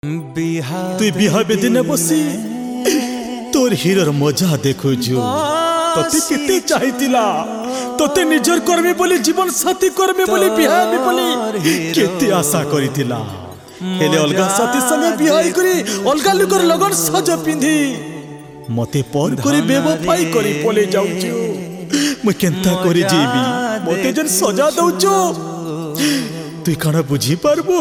तुई बिहा बेदिने बसी तोर हीरोर मजा देखुछु तोते केते चाहितिला तोते निजर कर्मी बोली जीवन साथी कर्मी बोली बिहा भी बोली केते आशा करितिला हेले अलगा साथी संगे बिहा करी अलगा लोकर लगन सज पिंधी मते पर करी बेवफाई करी पले जाउछु म केंता करी जीवी मते जन सजा दउछु तुई काना बुझी पारबो।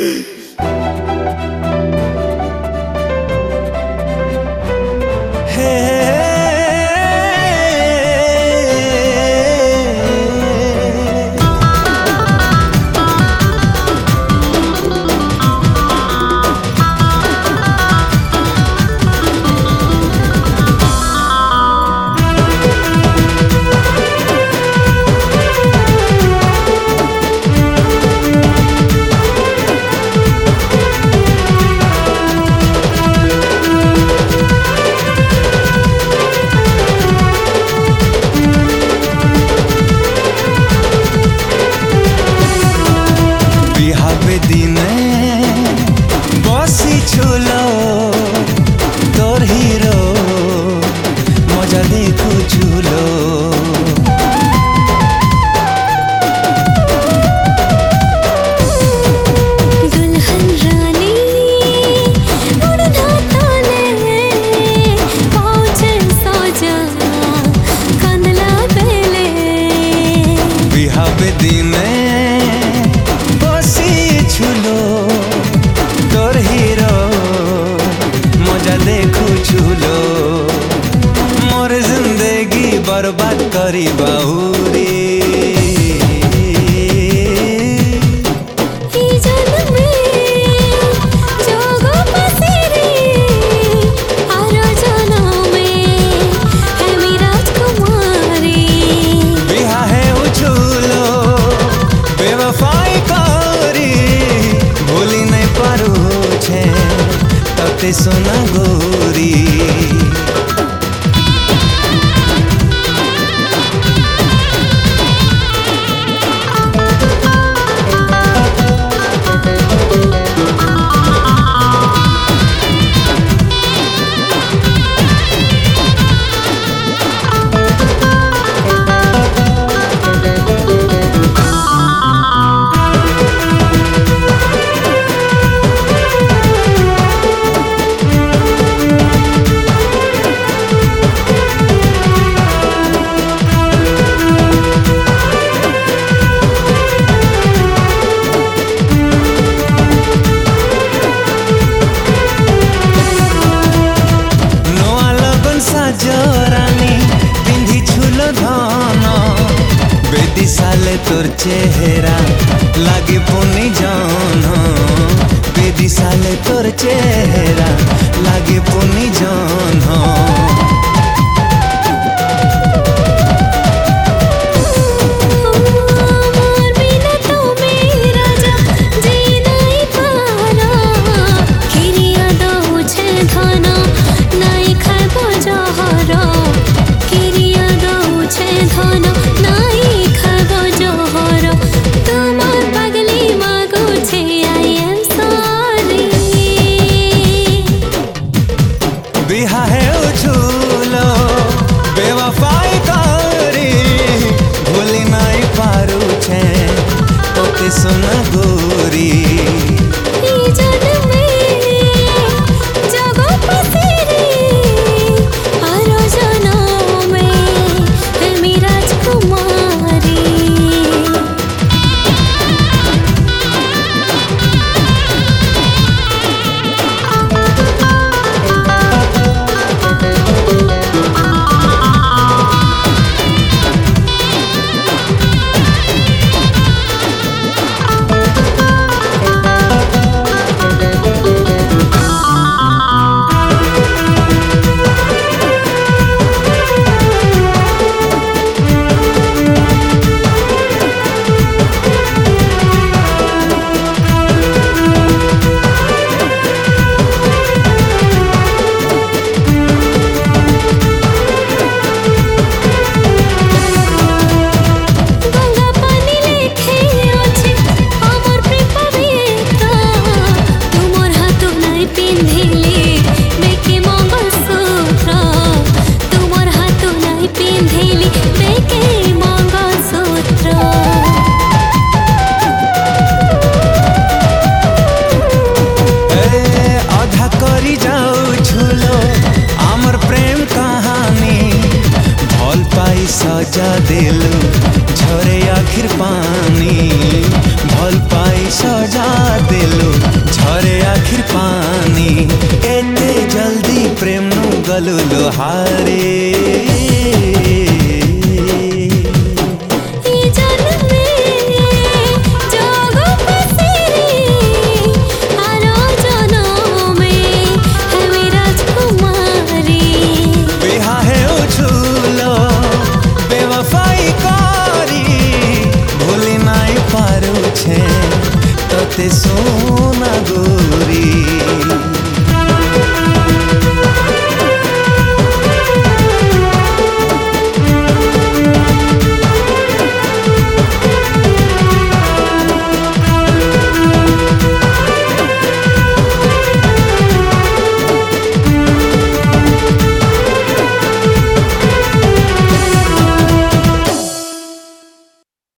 बसी छुलो तोर हीरो मजा देखो झूलो दुल्हन रानी उड़ना ताले पहुंचे सजा कंदला बेले बिहा बेदिने बसी छुलो तोर हीरो मजा देखो झूलो मोर जिंदगी बर्बाद करी बाहुरी बिहा है उछूलो बेवफाई करी भूली नहीं पारू छे तते सोना गोरी जोरानी पिंधी छुलो धन बेदी साले तोर चेहरा लागे पुनी जान बेदी साले तोर चेहरा लागे पुनी जान बिहा है उछूलो गलु लोहारे